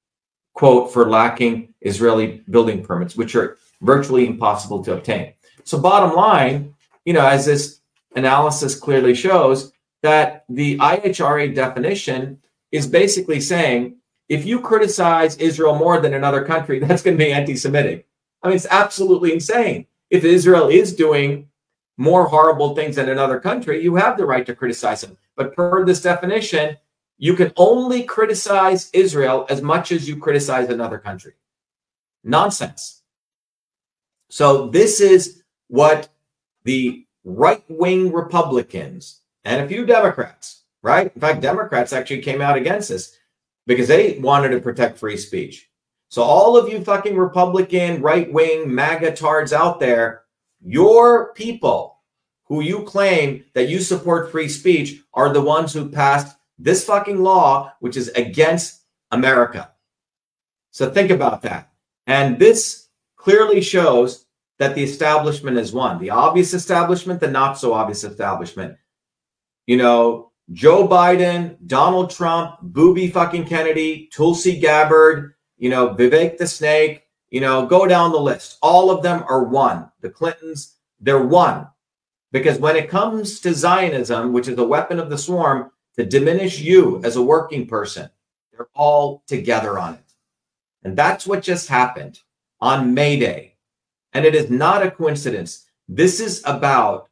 S3: quote, for lacking Israeli building permits, which are virtually impossible to obtain. So bottom line, as this analysis clearly shows, that the IHRA definition is basically saying, if you criticize Israel more than another country, that's going to be anti-Semitic. I mean, it's absolutely insane. If Israel is doing more horrible things than another country, you have the right to criticize them. But per this definition, you can only criticize Israel as much as you criticize another country. Nonsense. So this is what the right-wing Republicans and a few Democrats, right? In fact, Democrats actually came out against this because they wanted to protect free speech. So all of you fucking Republican, right-wing, MAGA tards out there, your people who you claim that you support free speech are the ones who passed this fucking law, which is against America. So think about that. And this clearly shows that the establishment is one. The obvious establishment, the not so obvious establishment. Joe Biden, Donald Trump, Booby fucking Kennedy, Tulsi Gabbard, Vivek the Snake, go down the list. All of them are one. The Clintons, they're one. Because when it comes to Zionism, which is a weapon of the swarm to diminish you as a working person, they're all together on it. And that's what just happened on May Day. And it is not a coincidence. This is about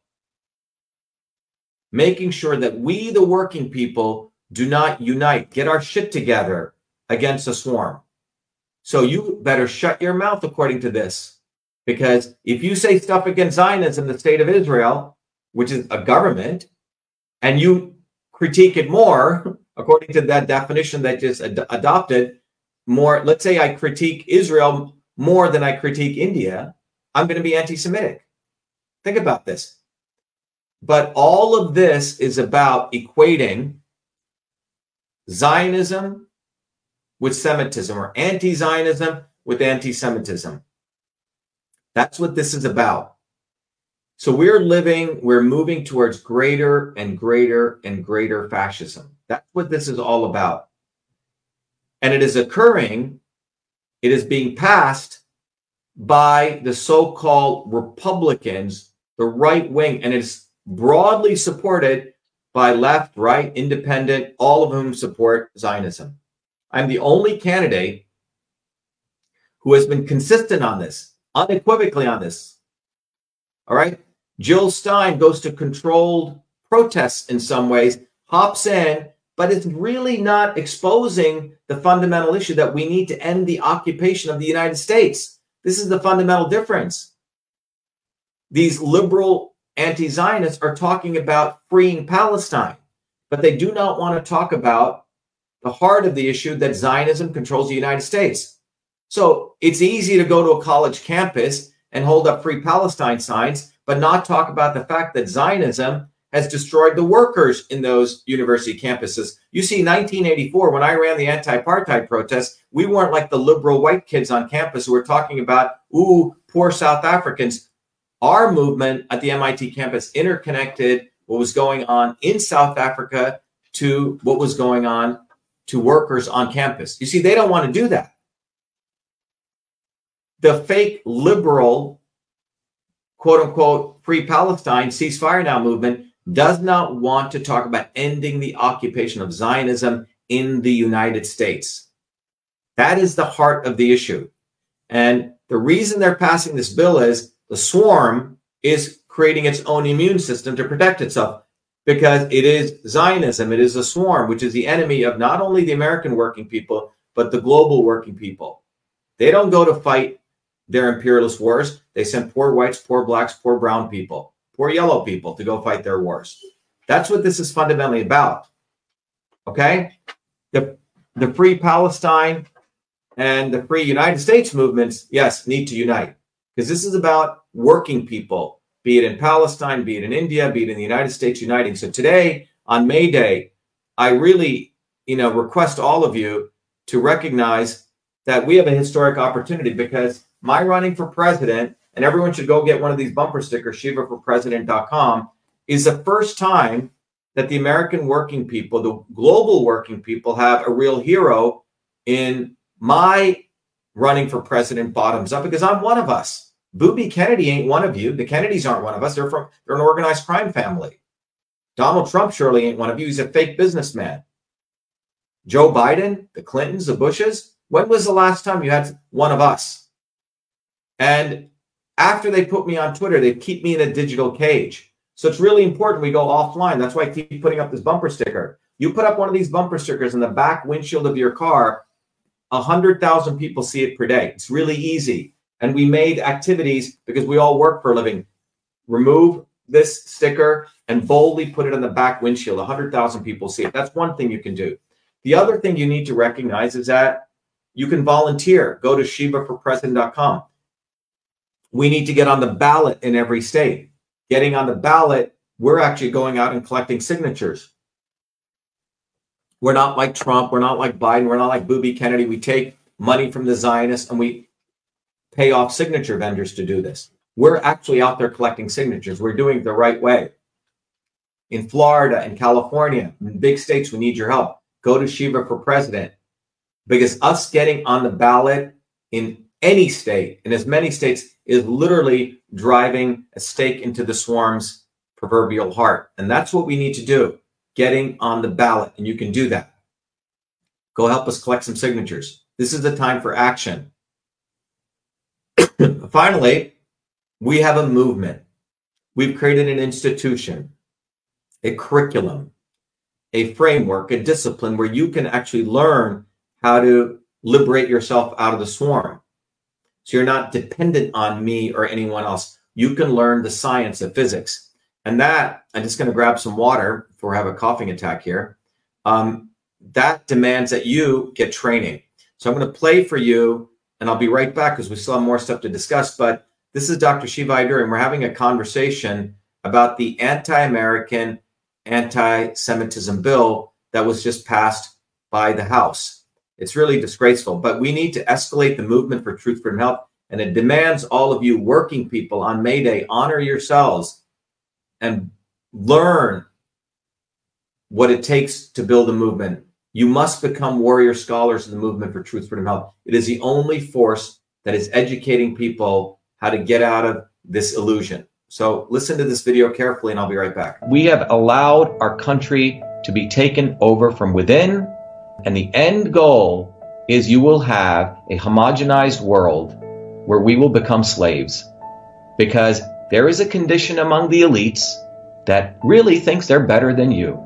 S3: making sure that we, the working people, do not unite, get our shit together against the swarm. So you better shut your mouth according to this. Because if you say stuff against Zionism, the state of Israel, which is a government, and you critique it more, according to that definition that just adopted, more, let's say I critique Israel more than I critique India, I'm going to be anti-Semitic. Think about this. But all of this is about equating Zionism with Semitism, or anti-Zionism with anti-Semitism. That's what this is about. So we're moving towards greater and greater and greater fascism. That's what this is all about. And it is occurring, it is being passed by the so-called Republicans, the right wing, and it's broadly supported by left, right, independent, all of whom support Zionism. I'm the only candidate who has been consistent on this, unequivocally on this. All right? Jill Stein goes to controlled protests in some ways, hops in, but it's really not exposing the fundamental issue that we need to end the occupation of the United States. This is the fundamental difference. These liberal anti-Zionists are talking about freeing Palestine, but they do not want to talk about the heart of the issue, that Zionism controls the United States. So it's easy to go to a college campus and hold up Free Palestine signs, but not talk about the fact that Zionism has destroyed the workers in those university campuses. You see, 1984, when I ran the anti-apartheid protests, we weren't like the liberal white kids on campus who were talking about, ooh, poor South Africans. Our movement at the MIT campus interconnected what was going on in South Africa to what was going on to workers on campus. You see, they don't want to do that. The fake liberal, quote unquote, Free Palestine, ceasefire now movement does not want to talk about ending the occupation of Zionism in the United States. That is the heart of the issue. And the reason they're passing this bill is the swarm is creating its own immune system to protect itself, because it is Zionism, it is a swarm, which is the enemy of not only the American working people, but the global working people. They don't go to fight their imperialist wars. They send poor whites, poor blacks, poor brown people, poor yellow people to go fight their wars. That's what this is fundamentally about. Okay? The Free Palestine and the Free United States movements, yes, need to unite, because this is about working people, be it in Palestine, be it in India, be it in the United States, uniting. So today, on May Day, I really, request all of you to recognize that we have a historic opportunity, because my running for president, and everyone should go get one of these bumper stickers, shivaforpresident.com, is the first time that the American working people, the global working people, have a real hero in my running for president bottoms up, because I'm one of us. Booby Kennedy ain't one of you. The Kennedys aren't one of us. They're an organized crime family. Donald Trump surely ain't one of you. He's a fake businessman. Joe Biden, the Clintons, the Bushes. When was the last time you had one of us? And after they put me on Twitter, they keep me in a digital cage. So it's really important we go offline. That's why I keep putting up this bumper sticker. You put up one of these bumper stickers in the back windshield of your car, 100,000 people see it per day. It's really easy. And we made activities, because we all work for a living. Remove this sticker and boldly put it in the back windshield. 100,000 people see it. That's one thing you can do. The other thing you need to recognize is that you can volunteer. Go to shivaforpresident.com. We need to get on the ballot in every state. Getting on the ballot, we're actually going out and collecting signatures. We're not like Trump. We're not like Biden. We're not like Booby Kennedy. We take money from the Zionists and we pay off signature vendors to do this. We're actually out there collecting signatures. We're doing it the right way. In Florida, in California, in big states, we need your help. Go to Shiva for President, because us getting on the ballot in any state, in as many states, is literally driving a stake into the swarm's proverbial heart. And that's what we need to do, getting on the ballot. And you can do that. Go help us collect some signatures. This is the time for action. Finally, we have a movement. We've created an institution, a curriculum, a framework, a discipline where you can actually learn how to liberate yourself out of the swarm. So you're not dependent on me or anyone else. You can learn the science of physics. And that, I'm just going to grab some water before I have a coughing attack here. That demands that you get training. So I'm going to play for you, and I'll be right back because we still have more stuff to discuss. But this is Dr. Shiva Ayyadurai, and we're having a conversation about the anti-American, anti-Semitism bill that was just passed by the House. It's really disgraceful, but we need to escalate the movement for truth, freedom, health, and it demands all of you working people on May Day, honor yourselves and learn what it takes to build a movement. You must become warrior scholars in the movement for truth, freedom, health. It is the only force that is educating people how to get out of this illusion. So listen to this video carefully and I'll be right back. We have allowed our country to be taken over from within, and the end goal is you will have a homogenized world where we will become slaves, because there is a condition among the elites that really thinks they're better than you,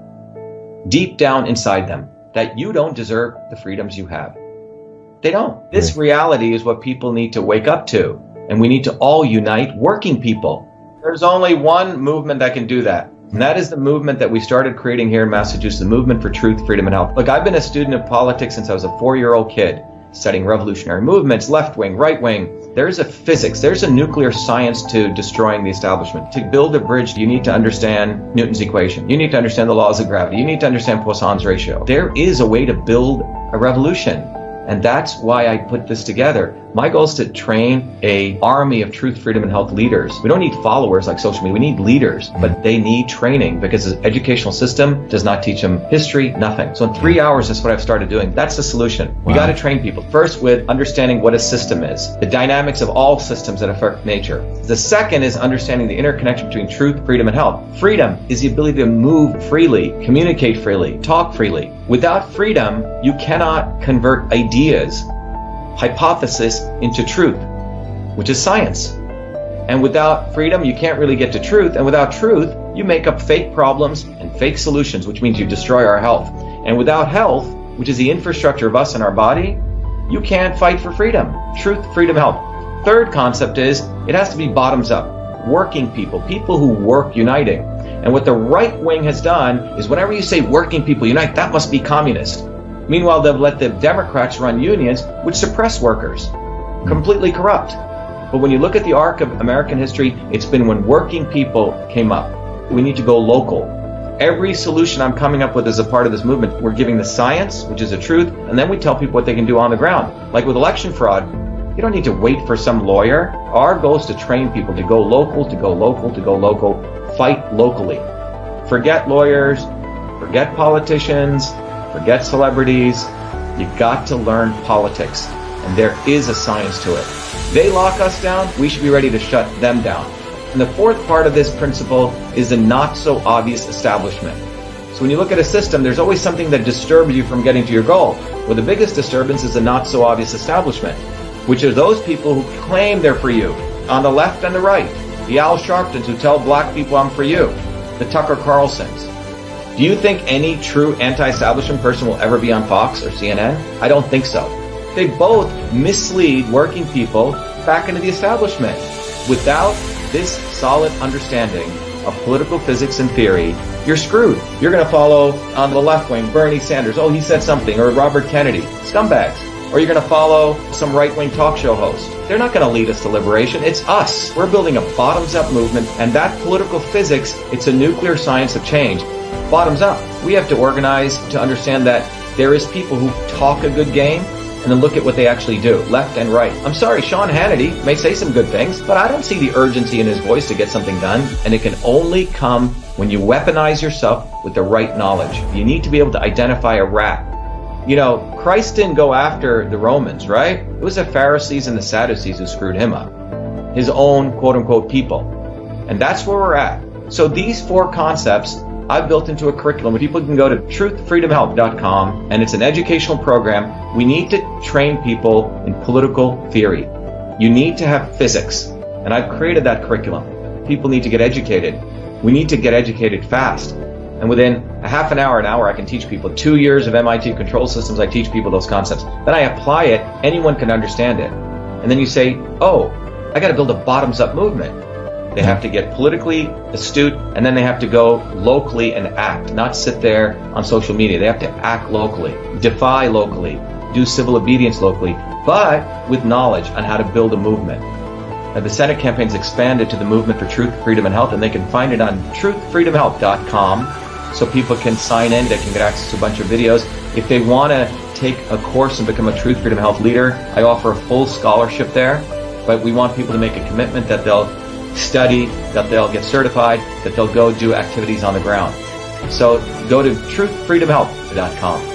S3: deep down inside them, that you don't deserve the freedoms you have. They don't. This reality is what people need to wake up to, and we need to all unite, working people. There's only one movement that can do that, and that is the movement that we started creating here in Massachusetts, the Movement for Truth, Freedom, and Health. Look, I've been a student of politics since I was a 4-year-old kid, studying revolutionary movements, left wing, right wing. There's a physics, there's a nuclear science to destroying the establishment. To build a bridge, you need to understand Newton's equation. You need to understand the laws of gravity. You need to understand Poisson's ratio. There is a way to build a revolution. And that's why I put this together. My goal is to train an army of truth, freedom, and health leaders. We don't need followers like social media. We need leaders, but they need training because the educational system does not teach them history, nothing. So in 3 hours, that's what I've started doing. That's the solution. We got to train people. First, with understanding what a system is, the dynamics of all systems that affect nature. The second is understanding the interconnection between truth, freedom, and health. Freedom is the ability to move freely, communicate freely, talk freely. Without freedom, you cannot convert ideas, hypothesis into truth, which is science. And without freedom, you can't really get to truth. And without truth, you make up fake problems and fake solutions, which means you destroy our health. And without health, which is the infrastructure of us and our body, you can't fight for freedom. Truth, freedom, health. Third concept is it has to be bottoms up. Working people, people who work uniting. And what the right wing has done is whenever you say working people unite, that must be communist. Meanwhile, they've let the Democrats run unions, which suppress workers. Completely corrupt. But when you look at the arc of American history, it's been when working people came up. We need to go local. Every solution I'm coming up with as a part of this movement, we're giving the science, which is the truth, and then we tell people what they can do on the ground. Like with election fraud, you don't need to wait for some lawyer. Our goal is to train people to go local, to go local, to go local, fight locally. Forget lawyers, forget politicians, forget celebrities. You've got to learn politics, and there is a science to it. They lock us down, we should be ready to shut them down. And the fourth part of this principle is the not so obvious establishment. So when you look at a system, there's always something that disturbs you from getting to your goal. Well, the biggest disturbance is the not so obvious establishment, which are those people who claim they're for you, on the left and the right. The Al Sharptons who tell black people I'm for you. The Tucker Carlsons. Do you think any true anti-establishment person will ever be on Fox or CNN? I don't think so. They both mislead working people back into the establishment. Without this solid understanding of political physics and theory, you're screwed. You're going to follow on the left wing Bernie Sanders. Oh, he said something. Or Robert Kennedy. Scumbags. Or you're going to follow some right-wing talk show host. They're not going to lead us to liberation. It's us. We're building a bottoms-up movement, and that political physics, it's a nuclear science of change. Bottoms up. We have to organize to understand that there is people who talk a good game and then look at what they actually do, left and right. I'm sorry, Sean Hannity may say some good things, but I don't see the urgency in his voice to get something done, and it can only come when you weaponize yourself with the right knowledge. You need to be able to identify a rat. You know, Christ didn't go after the Romans, right? It was the Pharisees and the Sadducees who screwed him up. His own quote-unquote people. And that's where we're at. So these four concepts I've built into a curriculum where people can go to truthfreedomhealth.com, and it's an educational program. We need to train people in political theory. You need to have physics, and I've created that curriculum. People need to get educated. We need to get educated fast. And within a half an hour, I can teach people. 2 years of MIT control systems, I teach people those concepts. Then I apply it, anyone can understand it. And then you say, oh, I got to build a bottoms-up movement. They have to get politically astute, and then they have to go locally and act, not sit there on social media. They have to act locally, defy locally, do civil obedience locally, but with knowledge on how to build a movement. Now, the Senate campaign's expanded to the Movement for Truth, Freedom, and Health, and they can find it on truthfreedomhealth.com. So people can sign in, they can get access to a bunch of videos. If they want to take a course and become a Truth, Freedom, Health leader, I offer a full scholarship there. But we want people to make a commitment that they'll study, that they'll get certified, that they'll go do activities on the ground. So go to truthfreedomhealth.com.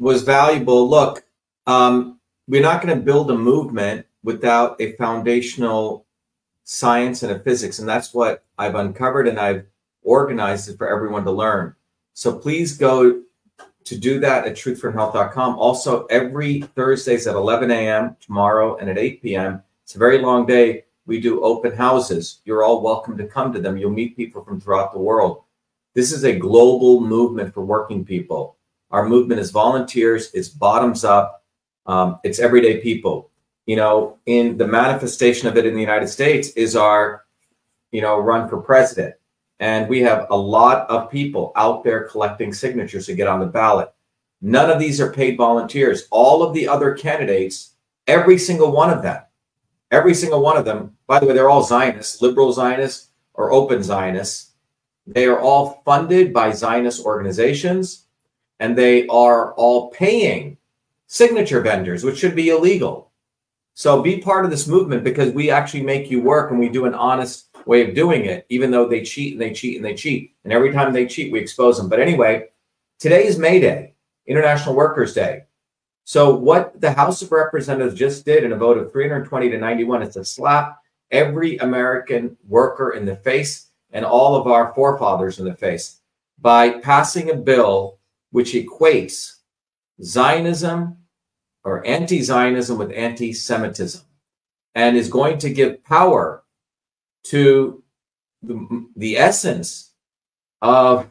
S3: was valuable. Look, we're not going to build a movement without a foundational science and a physics. And that's what I've uncovered and I've organized it for everyone to learn. So please go to do that at truthfromhealth.com. Also, every Thursdays at 11 a.m. tomorrow and at 8 p.m. It's a very long day. We do open houses. You're all welcome to come to them. You'll meet people from throughout the world. This is a global movement for working people. Our movement is volunteers. It's bottoms up. It's everyday people. You know, in the manifestation of it in the United States is our, run for president. And we have a lot of people out there collecting signatures to get on the ballot. None of these are paid volunteers. All of the other candidates, every single one of them, by the way, they're all Zionists, liberal Zionists or open Zionists. They are all funded by Zionist organizations, and they are all paying signature vendors, which should be illegal. So be part of this movement because we actually make you work and we do an honest way of doing it, even though they cheat and they cheat and they cheat. And every time they cheat, we expose them. But anyway, today is May Day, International Workers' Day. So what the House of Representatives just did in a vote of 320 to 91 is to slap every American worker in the face and all of our forefathers in the face by passing a bill which equates Zionism or anti-Zionism with anti-Semitism and is going to give power to the essence of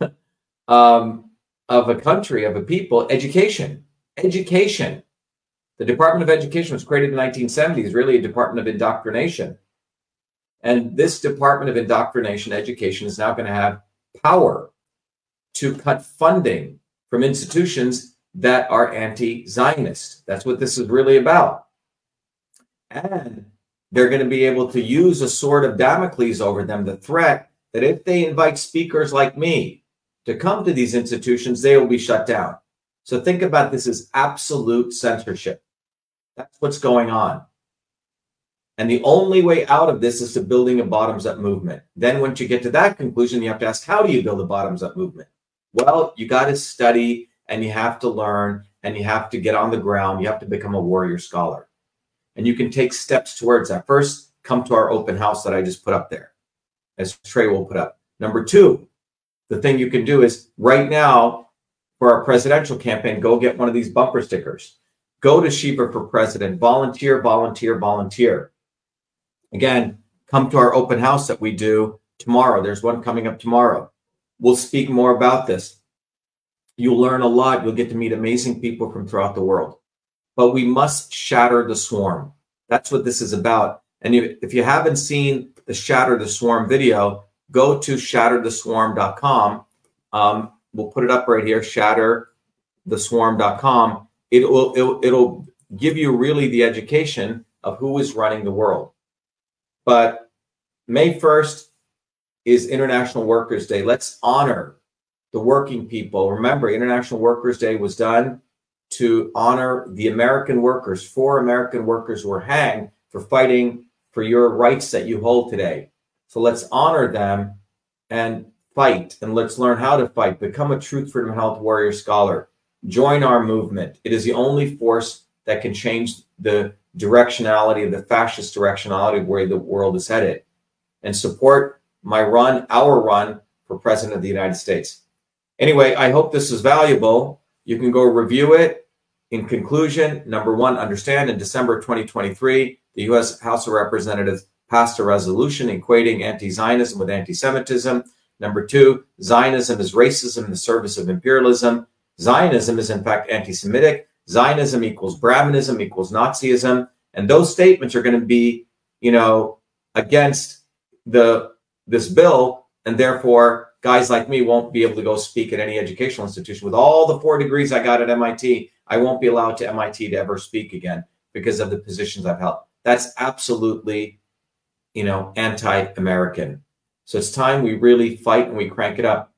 S3: a country, of a people, education. The Department of Education was created in the 1970s, really a department of indoctrination. And this Department of Indoctrination Education is now going to have power to cut funding from institutions that are anti-Zionist. That's what this is really about. And they're going to be able to use a sword of Damocles over them, the threat that if they invite speakers like me to come to these institutions, they will be shut down. So think about this as absolute censorship. That's what's going on. And the only way out of this is to building a bottoms-up movement. Then once you get to that conclusion, you have to ask, how do you build a bottoms-up movement? Well, you got to study and you have to learn and you have to get on the ground. You have to become a warrior scholar. And you can take steps towards that. First, come to our open house that I just put up there, as Trey will put up. Number two, the thing you can do is right now for our presidential campaign, go get one of these bumper stickers. Go to Shiva for President. Volunteer, volunteer, volunteer. Again, come to our open house that we do tomorrow. There's one coming up tomorrow. We'll speak more about this. You'll learn a lot. You'll get to meet amazing people from throughout the world. But we must shatter the swarm. That's what this is about. And if you haven't seen the Shatter the Swarm video, go to shattertheswarm.com. We'll put it up right here, shattertheswarm.com. It'll give you really the education of who is running the world. But May 1st is International Workers' Day. Let's honor the working people. Remember, International Workers' Day was done to honor the American workers, 4 American workers who were hanged for fighting for your rights that you hold today. So let's honor them and fight, and let's learn how to fight. Become a Truth, Freedom, Health warrior scholar. Join our movement. It is the only force that can change the directionality of the fascist directionality of where the world is headed. And support my run, our run for President of the United States. Anyway, I hope this is valuable. You can go review it. In conclusion, number one, understand in December 2023, the U.S. House of Representatives passed a resolution equating anti-Zionism with anti-Semitism. Number two, Zionism is racism in the service of imperialism. Zionism is in fact anti-Semitic. Zionism equals Brahmanism equals Nazism. And those statements are going to be, against this bill. And therefore, guys like me won't be able to go speak at any educational institution. With all the 4 degrees I got at MIT, I won't be allowed to MIT to ever speak again because of the positions I've held. That's absolutely, anti-American. So it's time we really fight and we crank it up.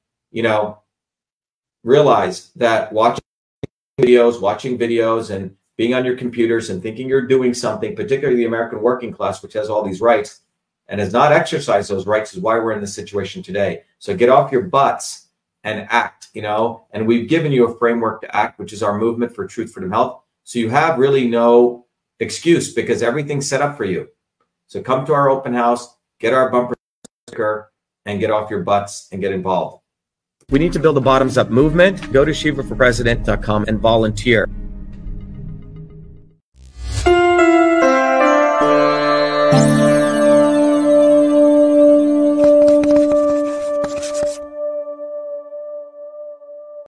S3: Realize that watching videos and being on your computers and thinking you're doing something, particularly the American working class, which has all these rights and has not exercised those rights, is why we're in this situation today. So get off your butts and act, and we've given you a framework to act, which is our movement for truth, freedom, health. So you have really no excuse because everything's set up for you. So come to our open house, get our bumper sticker, and get off your butts and get involved. We need to build a bottoms-up movement. Go to ShivaForPresident.com and volunteer.